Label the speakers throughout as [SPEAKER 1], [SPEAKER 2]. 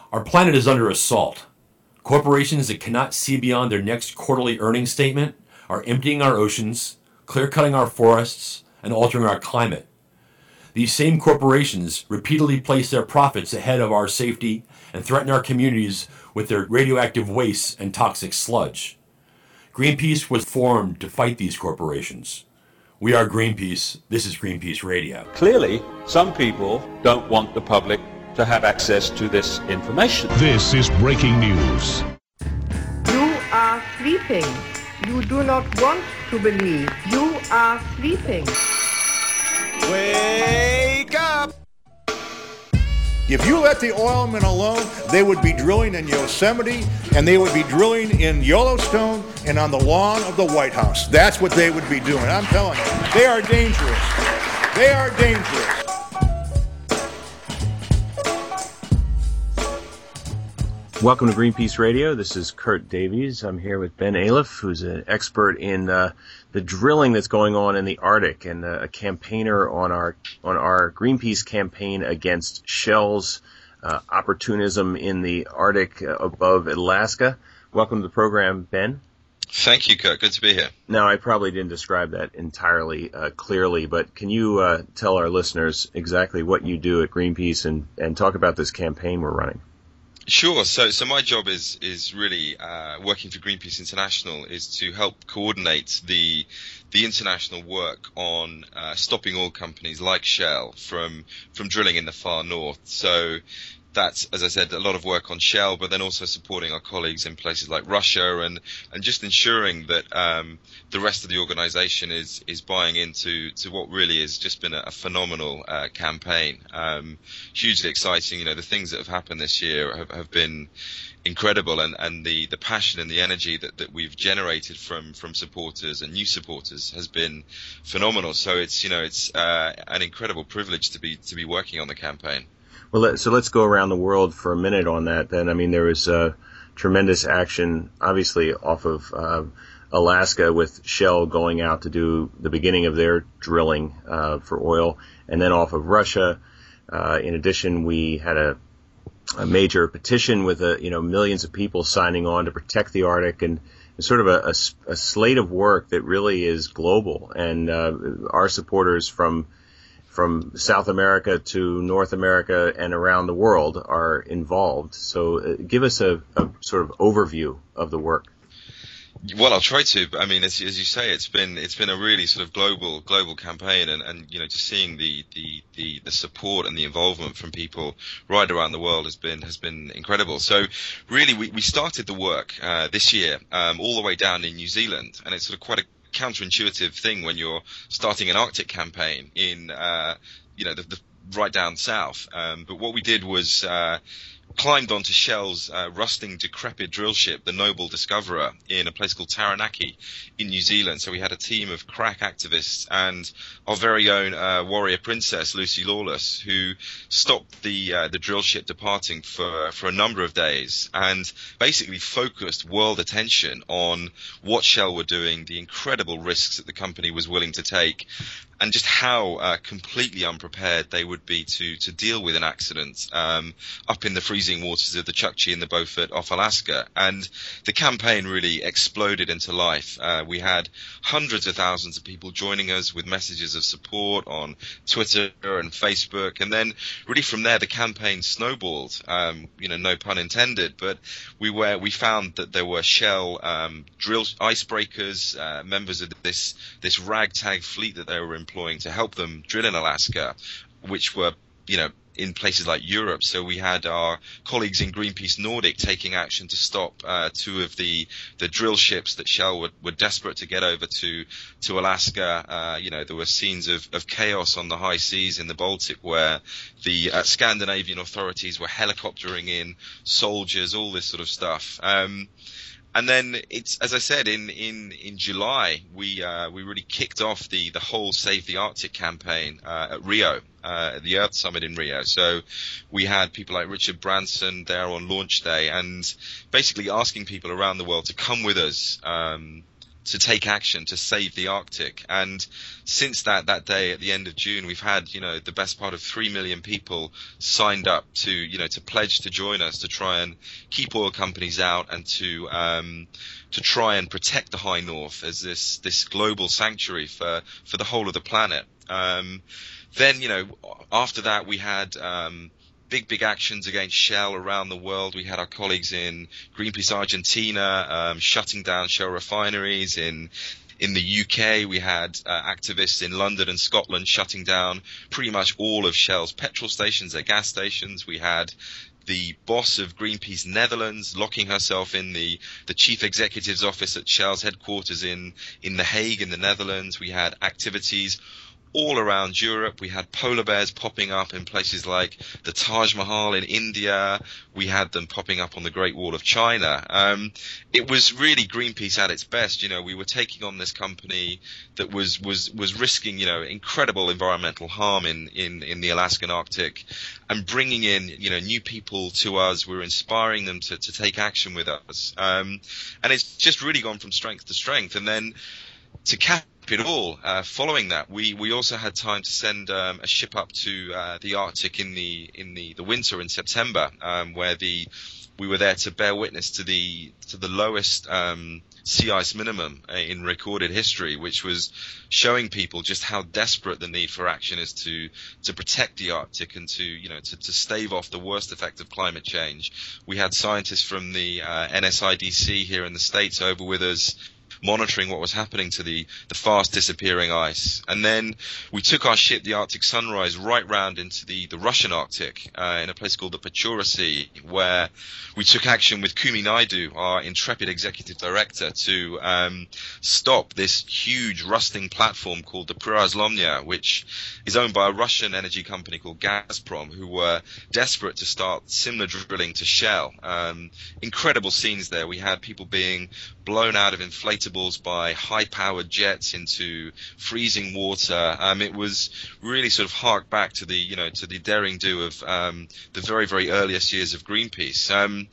[SPEAKER 1] Our planet is under assault. Corporations that cannot see beyond their next quarterly earnings statement are emptying our oceans, clear-cutting our forests, and altering our climate. These same corporations repeatedly place their profits ahead of our safety and threaten our communities with their radioactive wastes and toxic sludge. Greenpeace was formed to fight these corporations. We are Greenpeace. This is Greenpeace Radio.
[SPEAKER 2] Clearly, some people don't want the public to have access to this information.
[SPEAKER 3] This is breaking news.
[SPEAKER 4] You are sleeping. You do not want to believe. You are sleeping.
[SPEAKER 5] Wake up! If you let the oilmen alone, they would be drilling in Yosemite, and they would be drilling in Yellowstone and on the lawn of the White House. That's what they would be doing. I'm telling you. They are dangerous. They are dangerous.
[SPEAKER 6] Welcome to Greenpeace Radio. This is Kurt Davies. I'm here with Ben Aliff, who's an expert in the drilling that's going on in the Arctic and a campaigner on our Greenpeace campaign against Shell's opportunism in the Arctic above Alaska. Welcome to the program, Ben.
[SPEAKER 7] Thank you, Kurt. Good to be here.
[SPEAKER 6] Now, I probably didn't describe that entirely clearly, but can you tell our listeners exactly what you do at Greenpeace and talk about this campaign we're running?
[SPEAKER 7] Sure. So my job is really working for Greenpeace International is to help coordinate the international work on stopping oil companies like Shell from drilling in the far north. So that's, as I said, a lot of work on Shell, but then also supporting our colleagues in places like Russia and just ensuring that the rest of the organization is buying into what really has just been a phenomenal campaign. Hugely exciting. You know, the things that have happened this year have been incredible, and the passion and the energy that we've generated from supporters and new supporters has been phenomenal. So it's an incredible privilege to be working on the campaign.
[SPEAKER 6] Well, so let's go around the world for a minute on that then. I mean, there was tremendous action, obviously, off of Alaska with Shell going out to do the beginning of their drilling for oil, and then off of Russia. In addition, we had a major petition with millions of people signing on to protect the Arctic, and sort of a slate of work that really is global. And our supporters from South America to North America and around the world are involved. So give us a sort of overview of the work.
[SPEAKER 7] Well, I'll try to. I mean, as you say, it's been a really sort of global campaign, and just seeing the support and the involvement from people right around the world has been incredible. So really, we started the work this year all the way down in New Zealand, and it's sort of quite a counterintuitive thing when you're starting an Arctic campaign in the right down south. But what we did was climbed onto Shell's rusting, decrepit drill ship, the Noble Discoverer, in a place called Taranaki in New Zealand. So we had a team of crack activists and our very own warrior princess, Lucy Lawless, who stopped the drill ship departing for a number of days and basically focused world attention on what Shell were doing, the incredible risks that the company was willing to take, and just how completely unprepared they would be to deal with an accident up in the freezing waters of the Chukchi and the Beaufort off Alaska. And the campaign really exploded into life. We had hundreds of thousands of people joining us with messages of support on Twitter and Facebook. And then really from there, the campaign snowballed, no pun intended, but we found that there were Shell drill icebreakers, members of this ragtag fleet that they were employing to help them drill in Alaska, which were, in places like Europe. So we had our colleagues in Greenpeace Nordic taking action to stop two of the drill ships that Shell were desperate to get over to Alaska. There were scenes of chaos on the high seas in the Baltic where the Scandinavian authorities were helicoptering in soldiers, all this sort of stuff. And then it's, as I said, in July, we really kicked off the whole Save the Arctic campaign at Rio, at the Earth Summit in Rio. So we had people like Richard Branson there on launch day and basically asking people around the world to come with us take action to save the Arctic. And since that day at the end of June, we've had, the best part of 3 million people signed up to pledge to join us to try and keep oil companies out and to try and protect the High North as this global sanctuary for the whole of the planet. Then, after that, we had big actions against Shell around the world. We had our colleagues in Greenpeace Argentina shutting down Shell refineries. In the UK, we had activists in London and Scotland shutting down pretty much all of Shell's petrol stations, their gas stations. We had the boss of Greenpeace Netherlands locking herself in the chief executive's office at Shell's headquarters in The Hague in the Netherlands. We had activities all around Europe. We had polar bears popping up in places like the Taj Mahal in India. We had them popping up on the Great Wall of China. It was really Greenpeace at its best. We were taking on this company that was risking, incredible environmental harm in the Alaskan Arctic, and bringing in, new people to us. We're inspiring them to take action with us. And it's just really gone from strength to strength. And then to cap it all, following that, we also had time to send a ship up to the Arctic in the winter in September, where we were there to bear witness to the lowest sea ice minimum in recorded history, which was showing people just how desperate the need for action is to protect the Arctic and to stave off the worst effect of climate change. We had scientists from the NSIDC here in the States over with us, monitoring what was happening to the fast disappearing ice. And then we took our ship, the Arctic Sunrise, right round into the Russian Arctic, in a place called the Pechora Sea, where we took action with Kumi Naidu, our intrepid executive director, to stop this huge rusting platform called the Prirazlomnya, which is owned by a Russian energy company called Gazprom, who were desperate to start similar drilling to Shell. Incredible scenes there. We had people being blown out of inflatables by high-powered jets into freezing water. It was really sort of hark back to the daring do of the very, very earliest years of Greenpeace.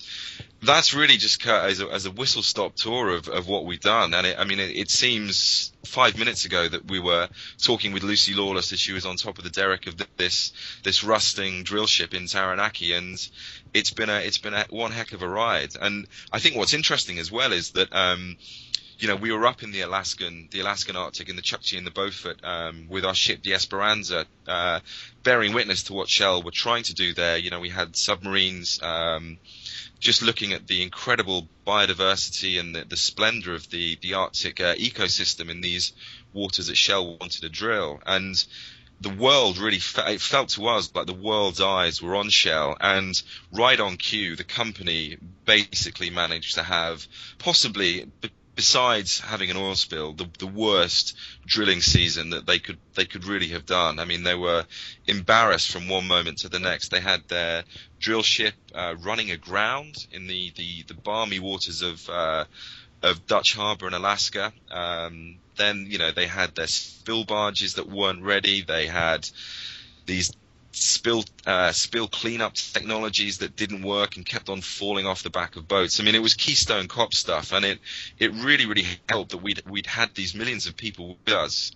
[SPEAKER 7] That's really just as a whistle-stop tour of what we've done. And it seems 5 minutes ago that we were talking with Lucy Lawless as she was on top of the derrick of this rusting drill ship in Taranaki, and it's been a one heck of a ride. And I think what's interesting as well is that we were up in the Alaskan Arctic, in the Chukchi and the Beaufort, with our ship, the Esperanza, bearing witness to what Shell were trying to do there. We had submarines, just looking at the incredible biodiversity and the splendor of the Arctic ecosystem in these waters that Shell wanted to drill. And the world really, it felt to us like the world's eyes were on Shell, and right on cue, the company basically managed to have possibly, besides having an oil spill, the worst drilling season that they could really have done. They were embarrassed from one moment to the next. They had their drill ship running aground in the balmy waters of Dutch Harbor in Alaska. Then they had their spill barges that weren't ready. They had these spill cleanup technologies that didn't work and kept on falling off the back of boats. It was Keystone Cop stuff, and it really helped that we'd had these millions of people with us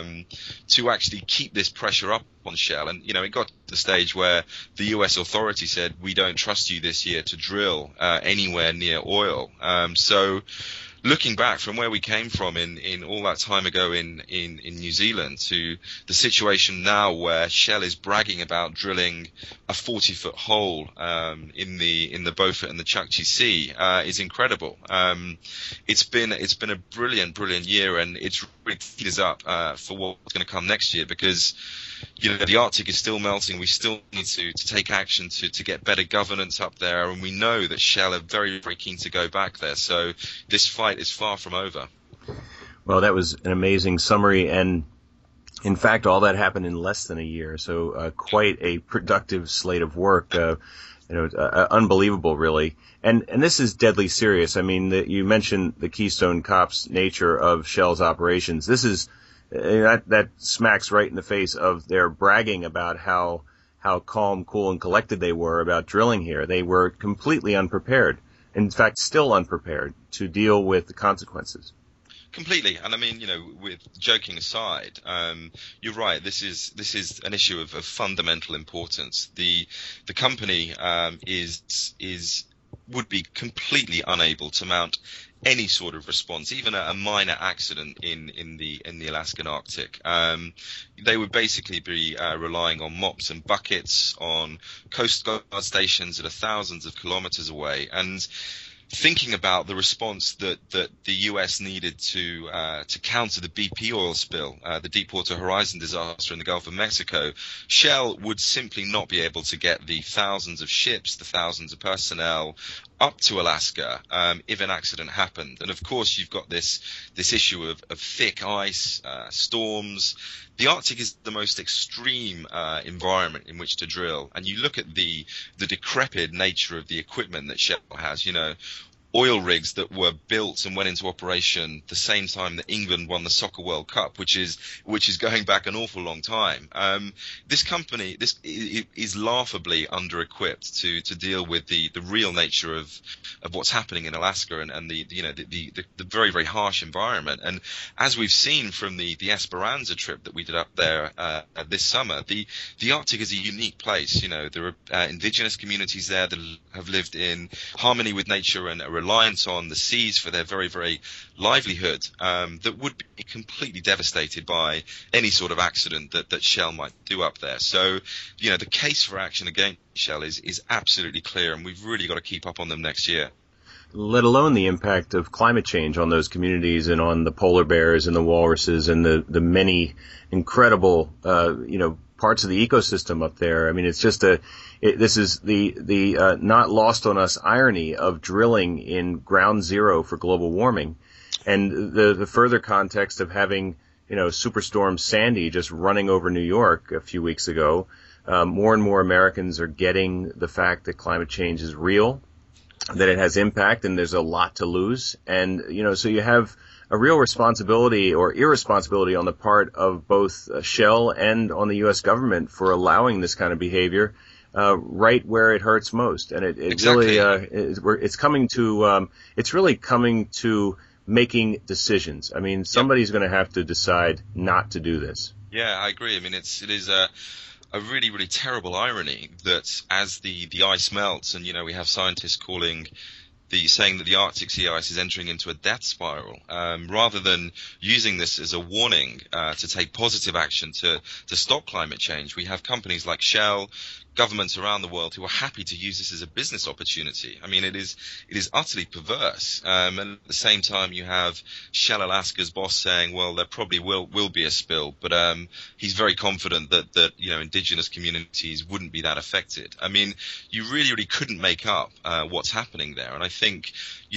[SPEAKER 7] to actually keep this pressure up on Shell. And it got to the stage where the US authority said, we don't trust you this year to drill anywhere near oil. So looking back from where we came from in all that time ago in New Zealand to the situation now where Shell is bragging about drilling a 40-foot hole in the Beaufort and the Chukchi Sea is incredible. It's been a brilliant year, and it's really teed us up for what's going to come next year, because the Arctic is still melting. We still need to take action to get better governance up there, and we know that Shell are very, very keen to go back there. So this fight is far from over.
[SPEAKER 6] Well, that was an amazing summary, and in fact, all that happened in less than a year. So quite a productive slate of work. Unbelievable, really. And this is deadly serious. You mentioned the Keystone Cops nature of Shell's operations. This is that smacks right in the face of their bragging about how calm, cool, and collected they were about drilling here. They were completely unprepared. In fact, still unprepared to deal with the consequences.
[SPEAKER 7] Completely, and I mean, with joking aside, you're right. This is an issue of fundamental importance. The company would be completely unable to mount any sort of response, even a minor accident in the Alaskan Arctic. They would basically be relying on mops and buckets, on Coast Guard stations that are thousands of kilometers away, and thinking about the response that the US needed to counter the BP oil spill, the Deepwater Horizon disaster in the Gulf of Mexico, Shell would simply not be able to get the thousands of ships, the thousands of personnel up to Alaska if an accident happened. And of course, you've got this issue of thick ice, storms. The Arctic is the most extreme environment in which to drill, and you look at the decrepit nature of the equipment that Shell has. Oil rigs that were built and went into operation the same time that England won the Soccer World Cup, which is going back an awful long time. This company is laughably under-equipped to deal with the real nature of what's happening in Alaska and the very, very harsh environment. And as we've seen from the Esperanza trip that we did up there this summer, the Arctic is a unique place. There are indigenous communities there that have lived in harmony with nature and reliance on the seas for their very, very livelihood, that would be completely devastated by any sort of accident that Shell might do up there. So, the case for action against Shell is absolutely clear, and we've really got to keep up on them next year.
[SPEAKER 6] Let alone the impact of climate change on those communities and on the polar bears and the walruses and the many incredible, parts of the ecosystem up there. I mean, it's just this is the not lost on us irony of drilling in ground zero for global warming, and the further context of having Superstorm Sandy just running over New York a few weeks ago. More and more Americans are getting the fact that climate change is real, that it has impact, and there's a lot to lose. And so you have a real responsibility or irresponsibility on the part of both Shell and on the U.S. government for allowing this kind of behavior right where it hurts most. And it
[SPEAKER 7] Exactly.
[SPEAKER 6] Really it's really coming to making decisions. I mean, somebody's going to have to decide not to do this.
[SPEAKER 7] Yeah, I agree. I mean, it is a really, really terrible irony that as the ice melts, and we have scientists saying that the Arctic sea ice is entering into a death spiral, rather than using this as a warning to take positive action to stop climate change. We have companies like Shell, governments around the world who are happy to use this as a business opportunity. I mean, it is utterly perverse. And at the same time, you have Shell Alaska's boss saying, well, there probably will be a spill, but he's very confident that indigenous communities wouldn't be that affected. I mean, you really, really couldn't make up what's happening there. And I think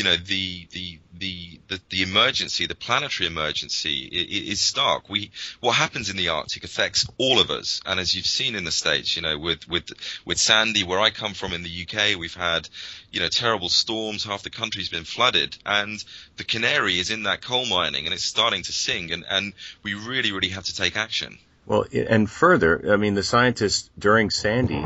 [SPEAKER 7] the emergency, the planetary emergency, is stark. What happens in the Arctic affects all of us, and as you've seen in the States, with Sandy, where I come from in the UK, we've had terrible storms. Half the country's been flooded, and the canary is in that coal mining, and it's starting to sing, and we really, really have to take action.
[SPEAKER 6] Well, and further, I mean, the scientists during Sandy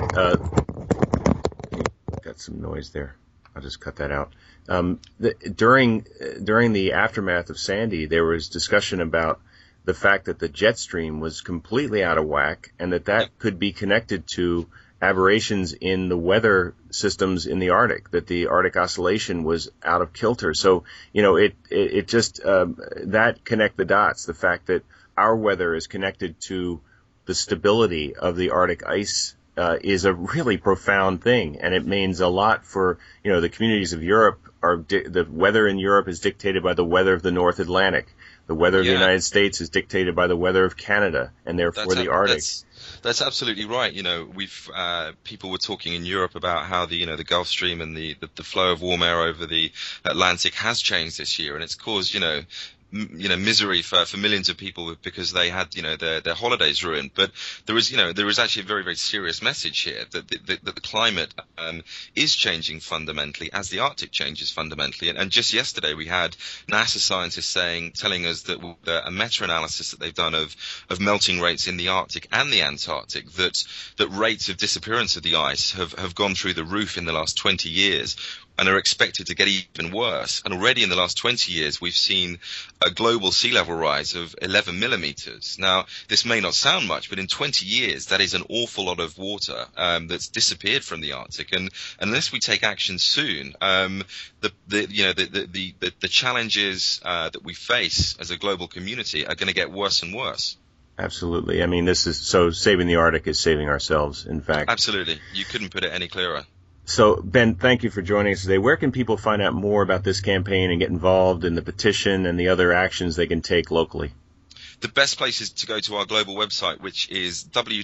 [SPEAKER 6] got some noise there. I'll just cut that out. During the aftermath of Sandy, there was discussion about the fact that the jet stream was completely out of whack, and that could be connected to aberrations in the weather systems in the Arctic, that the Arctic Oscillation was out of kilter. So, it just that connect the dots, the fact that our weather is connected to the stability of the Arctic ice is a really profound thing, and it means a lot for the communities of Europe. The weather in Europe is dictated by the weather of the North Atlantic. The weather of the United States is dictated by the weather of Canada, and therefore the Arctic.
[SPEAKER 7] That's absolutely right. We've people were talking in Europe about how the Gulf Stream and the flow of warm air over the Atlantic has changed this year, and it's caused misery for millions of people because they had their holidays ruined. But there is actually a very, very serious message here that the climate is changing fundamentally as the Arctic changes fundamentally. And just yesterday we had NASA scientists telling us that a meta-analysis that they've done of melting rates in the Arctic and the Antarctic, that rates of disappearance of the ice have gone through the roof in the last 20 years. and are expected to get even worse. And already in the last 20 years, we've seen a global sea level rise of 11 millimeters. Now, this may not sound much, but in 20 years, that is an awful lot of water that's disappeared from the Arctic. And unless we take action soon, the challenges that we face as a global community are going to get worse and worse.
[SPEAKER 6] Absolutely. I mean, this is so saving the Arctic is saving ourselves, in fact.
[SPEAKER 7] Absolutely. You couldn't put it any clearer.
[SPEAKER 6] So, Ben, thank you for joining us today. Where can people find out more about this campaign and get involved in the petition and the other actions they can take locally?
[SPEAKER 7] The best place is to go to our global website, which is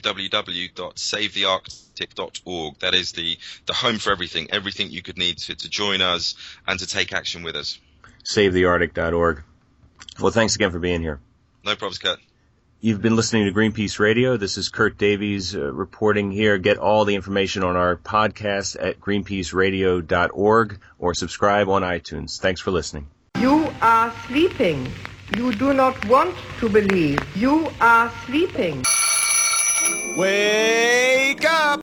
[SPEAKER 7] www.savethearctic.org. That is the home for everything you could need to join us and to take action with us.
[SPEAKER 6] SaveTheArctic.org. Well, thanks again for being here.
[SPEAKER 7] No problems, Kurt.
[SPEAKER 6] You've been listening to Greenpeace Radio. This is Kurt Davies reporting here. Get all the information on our podcast at greenpeaceradio.org or subscribe on iTunes. Thanks for listening.
[SPEAKER 4] You are sleeping. You do not want to believe. You are sleeping.
[SPEAKER 8] Wake up!